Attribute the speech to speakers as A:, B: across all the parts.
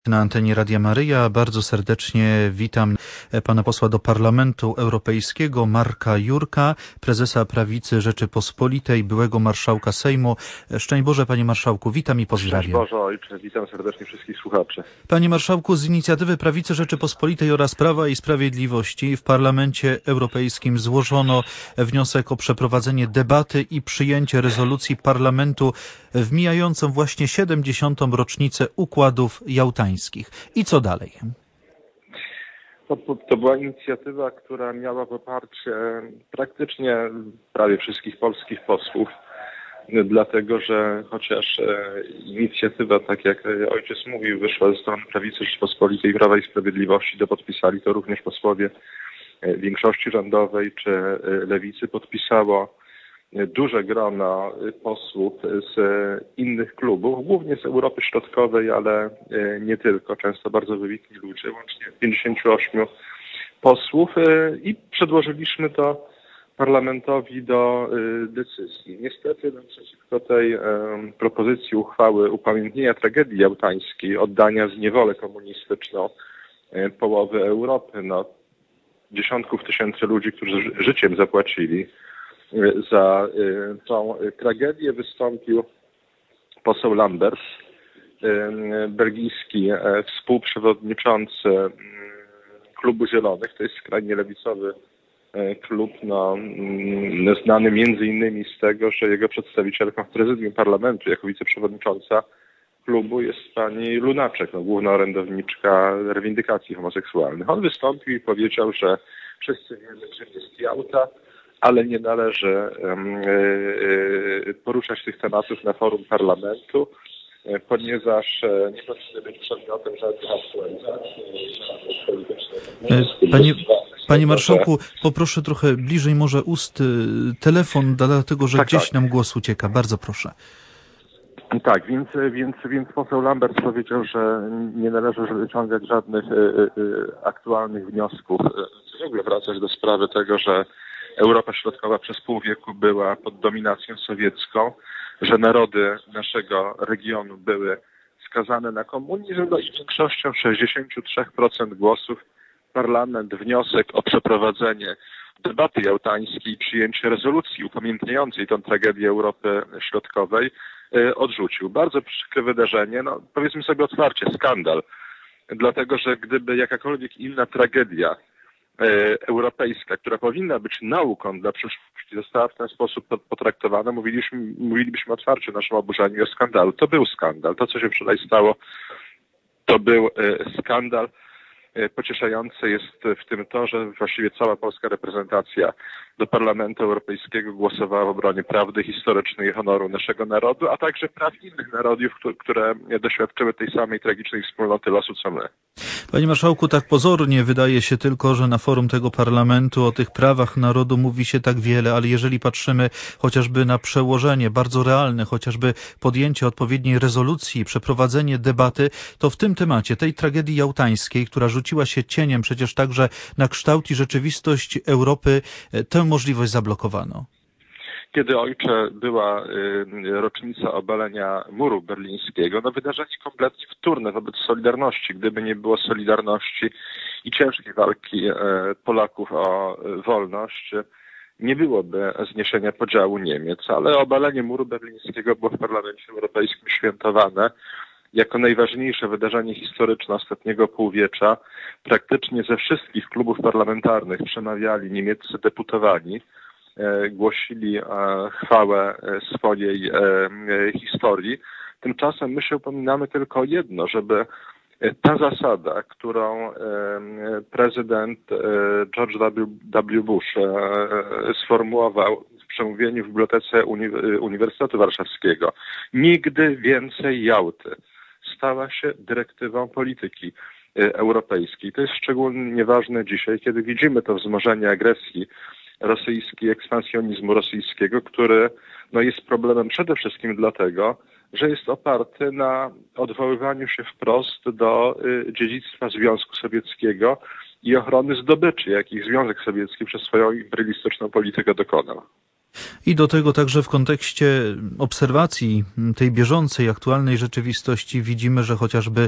A: Na antenie Radia Maryja bardzo serdecznie witam pana posła do Parlamentu Europejskiego Marka Jurka, prezesa Prawicy Rzeczypospolitej, byłego marszałka Sejmu. Szczęść Boże, panie marszałku, witam i pozdrawiam.
B: Szczęść Boże, ojcze, witam serdecznie wszystkich słuchaczy.
A: Panie marszałku, z inicjatywy Prawicy Rzeczypospolitej oraz Prawa i Sprawiedliwości w Parlamencie Europejskim złożono wniosek o przeprowadzenie debaty i przyjęcie rezolucji Parlamentu w mijającą właśnie 70. rocznicę układów jałtańskich. I co dalej?
B: To była inicjatywa, która miała poparcie praktycznie prawie wszystkich polskich posłów, dlatego że chociaż inicjatywa, tak jak ojciec mówił, wyszła ze strony Prawicy Rzeczypospolitej, Prawa i Sprawiedliwości, to podpisali to również posłowie większości rządowej czy Lewicy, podpisało duże grono posłów z innych klubów, głównie z Europy Środkowej, ale nie tylko, często bardzo wybitni ludzie, łącznie 58 posłów i przedłożyliśmy to parlamentowi do decyzji. Niestety przeciwko tej propozycji uchwały upamiętnienia tragedii jałtańskiej, oddania z niewolę komunistyczną połowy Europy, dziesiątków tysięcy ludzi, którzy życiem zapłacili za tą tragedię, wystąpił poseł Lambers, belgijski współprzewodniczący Klubu Zielonych. To jest skrajnie lewicowy klub, znany między innymi z tego, że jego przedstawicielką w prezydium parlamentu jako wiceprzewodnicząca klubu jest pani Lunaczek, główna orędowniczka rewindykacji homoseksualnych. On wystąpił i powiedział, że wszyscy wiemy, czym jest Jałta, ale nie należy poruszać tych tematów na forum parlamentu, ponieważ nie powinny być przedmiotem żadnych aktualizacji, żadnych politycznych.
A: Panie marszałku, poproszę trochę bliżej może ust telefon, dlatego że gdzieś nam głos ucieka. Bardzo proszę.
B: Tak, więc poseł Lambert powiedział, że nie należy wyciągać żadnych aktualnych wniosków. W ogóle wracać do sprawy tego, że Europa Środkowa przez pół wieku była pod dominacją sowiecką, że narody naszego regionu były skazane na komunizm, i większością 63% głosów parlament wniosek o przeprowadzenie debaty jałtańskiej i przyjęcie rezolucji upamiętniającej tę tragedię Europy Środkowej odrzucił. Bardzo przykre wydarzenie, powiedzmy sobie otwarcie, skandal, dlatego że gdyby jakakolwiek inna tragedia europejska, która powinna być nauką dla przyszłości, została w ten sposób potraktowana, mówilibyśmy otwarcie o naszym oburzeniu i o skandalu. To był skandal. To, co się wczoraj stało, to był skandal. Pocieszające jest w tym to, że właściwie cała polska reprezentacja do Parlamentu Europejskiego głosowała w obronie prawdy historycznej i honoru naszego narodu, a także praw innych narodów, które doświadczyły tej samej tragicznej wspólnoty losu co my.
A: Panie marszałku, tak pozornie wydaje się tylko, że na forum tego parlamentu o tych prawach narodu mówi się tak wiele, ale jeżeli patrzymy chociażby na przełożenie bardzo realne, chociażby podjęcie odpowiedniej rezolucji, przeprowadzenie debaty, to w tym temacie, tej tragedii jałtańskiej, która rzuciła się cieniem przecież także na kształt i rzeczywistość Europy, tę możliwość zablokowano.
B: Kiedy, ojcze, była rocznica obalenia muru berlińskiego, wydarzenie kompletnie wtórne wobec Solidarności. Gdyby nie było Solidarności i ciężkiej walki Polaków o wolność, nie byłoby zniesienia podziału Niemiec, ale obalenie muru berlińskiego było w Parlamencie Europejskim świętowane jako najważniejsze wydarzenie historyczne ostatniego półwiecza. Praktycznie ze wszystkich klubów parlamentarnych przemawiali niemieccy deputowani, głosili chwałę swojej historii. Tymczasem my się upominamy tylko o jedno, żeby ta zasada, którą prezydent George W. Bush sformułował w przemówieniu w Bibliotece Uniwersytetu Warszawskiego, nigdy więcej Jałty, stała się dyrektywą polityki europejskiej. To jest szczególnie ważne dzisiaj, kiedy widzimy to wzmożenie agresji rosyjskiej, ekspansjonizmu rosyjskiego, który jest problemem przede wszystkim dlatego, że jest oparty na odwoływaniu się wprost do dziedzictwa Związku Sowieckiego i ochrony zdobyczy, jakich Związek Sowiecki przez swoją imperialistyczną politykę dokonał.
A: I do tego także w kontekście obserwacji tej bieżącej, aktualnej rzeczywistości widzimy, że chociażby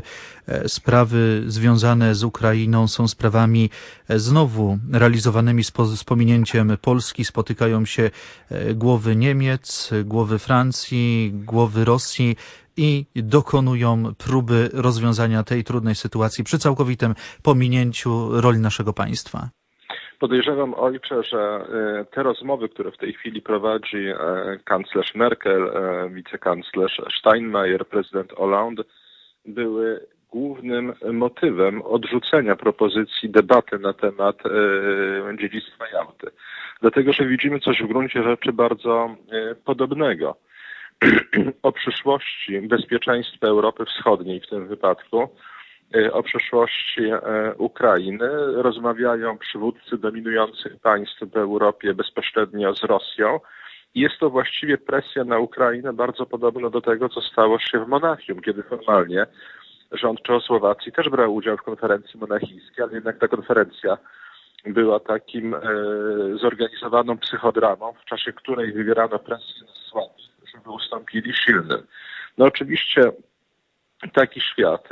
A: sprawy związane z Ukrainą są sprawami znowu realizowanymi z pominięciem Polski. Spotykają się głowy Niemiec, głowy Francji, głowy Rosji i dokonują próby rozwiązania tej trudnej sytuacji przy całkowitym pominięciu roli naszego państwa.
B: Podejrzewam, ojcze, że te rozmowy, które w tej chwili prowadzi kanclerz Merkel, wicekanclerz Steinmeier, prezydent Hollande, były głównym motywem odrzucenia propozycji debaty na temat dziedzictwa Jałty. Dlatego, że widzimy coś w gruncie rzeczy bardzo podobnego. O przyszłości bezpieczeństwa Europy Wschodniej w tym wypadku, o przyszłości Ukrainy rozmawiają przywódcy dominujących państw w Europie bezpośrednio z Rosją. I jest to właściwie presja na Ukrainę bardzo podobna do tego, co stało się w Monachium, kiedy formalnie rząd Czechosłowacji też brał udział w konferencji monachijskiej, ale jednak ta konferencja była takim zorganizowaną psychodramą, w czasie której wywierano presję na słabych, żeby ustąpili silnym. No oczywiście taki świat,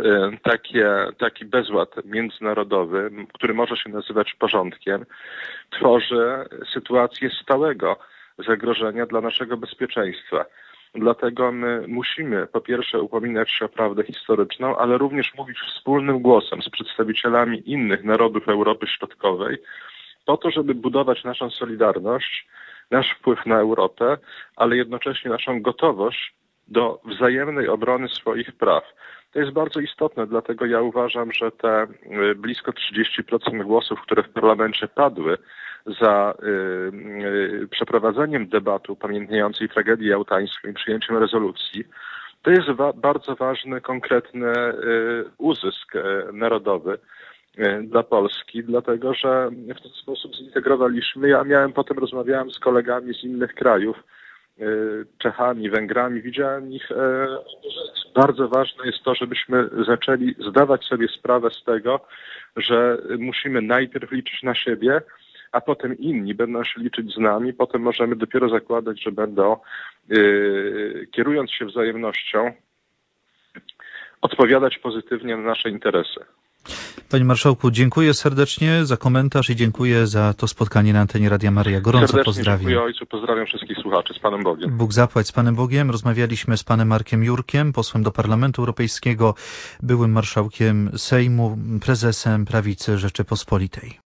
B: taki bezład międzynarodowy, który może się nazywać porządkiem, tworzy sytuację stałego zagrożenia dla naszego bezpieczeństwa. Dlatego my musimy po pierwsze upominać się o prawdę historyczną, ale również mówić wspólnym głosem z przedstawicielami innych narodów Europy Środkowej, po to, żeby budować naszą solidarność, nasz wpływ na Europę, ale jednocześnie naszą gotowość do wzajemnej obrony swoich praw. To jest bardzo istotne, dlatego ja uważam, że te blisko 30% głosów, które w parlamencie padły za przeprowadzeniem debaty upamiętniającej tragedię jałtańską i przyjęciem rezolucji, to jest bardzo ważny, konkretny uzysk narodowy dla Polski, dlatego że w ten sposób zintegrowaliśmy. Rozmawiałem z kolegami z innych krajów, Czechami, Węgrami, widziałem ich, że bardzo ważne jest to, żebyśmy zaczęli zdawać sobie sprawę z tego, że musimy najpierw liczyć na siebie, a potem inni będą się liczyć z nami, potem możemy dopiero zakładać, że będą, kierując się wzajemnością, odpowiadać pozytywnie na nasze interesy.
A: Panie marszałku, dziękuję serdecznie za komentarz i dziękuję za to spotkanie na antenie Radia Maryja. Gorąco
B: serdecznie
A: pozdrawiam.
B: Dziękuję ojcu, pozdrawiam wszystkich słuchaczy. Z Panem Bogiem.
A: Bóg zapłać z Panem Bogiem. Rozmawialiśmy z panem Markiem Jurkiem, posłem do Parlamentu Europejskiego, byłym marszałkiem Sejmu, prezesem Prawicy Rzeczypospolitej.